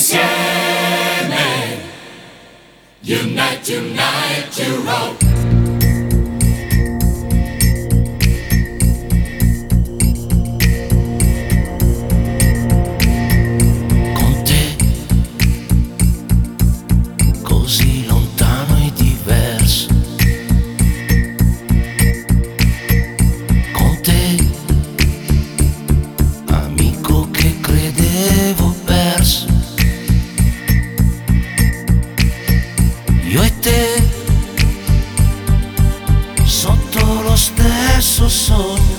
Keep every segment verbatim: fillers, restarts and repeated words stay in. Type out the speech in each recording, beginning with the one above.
insieme. Unite, unite, Europe. Con te, così lontano e diverso. Con te, amico che credevo perso. Io e te, sotto lo stesso sogno,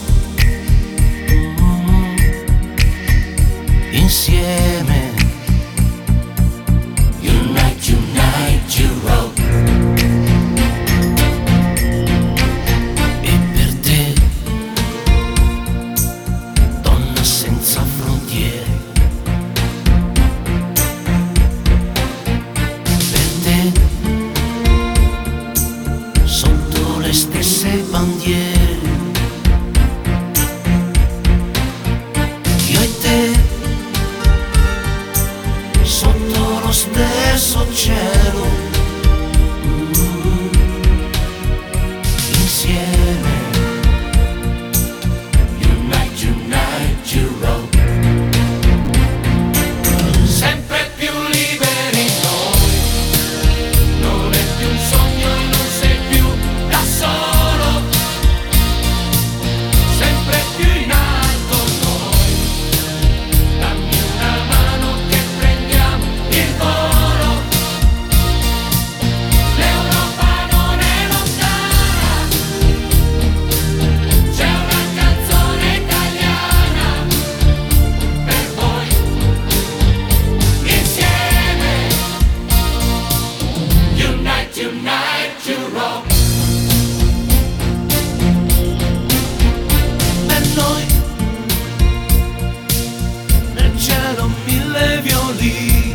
mm, insieme. Unite, unite, Europe. E per te, donna senza frontiere, per te, sotto le stesse bandiere. Io e te, sotto lo stesso cielo, mm, insieme. Unite, unite, Europe. Sempre più liberi noi. Non è più un sogno e non sei più da solo. Sempre più in alto noi. Dammi una mano che prendiamo il volo. L'Europa non è lontana. C'è una canzone italiana per voi. Insieme. Unite, unite, Europe. Per noi, nel cielo mille violini.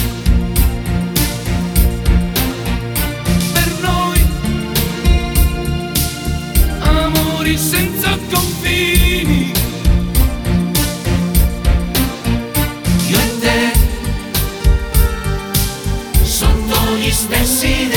Per noi, amori senza confini. Io e te, sotto gli stessi